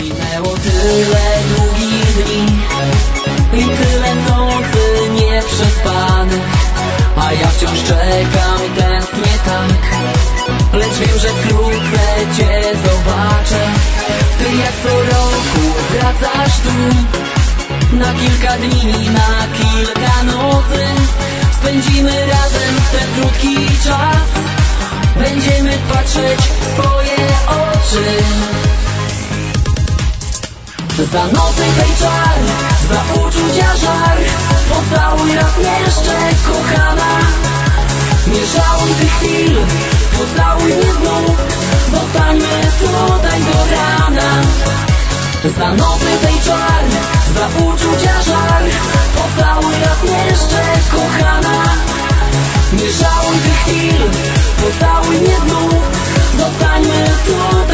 Minęło tyle długich dni i tyle nocy nieprzespanych, a ja wciąż czekam i tęsknię tak. Lecz wiem, że wkrótce Cię zobaczę. Ty jak co roku wracasz tu na kilka dni, na kilka nocy. Spędzimy razem ten krótki czas. Będziemy patrzeć w Twoje oczy. Za nocy tej czar, za uczucia żar. Pocałuj raz jeszcze, kochana. Nie żałuj tych chwil, pocałuj mnie znów. Zostańmy tutaj do rana. Za nocy tej czar, za uczucia żar. Pocałuj raz jeszcze, kochana. Nie żałuj tych chwil, pocałuj mnie znów. Zostańmy tutaj.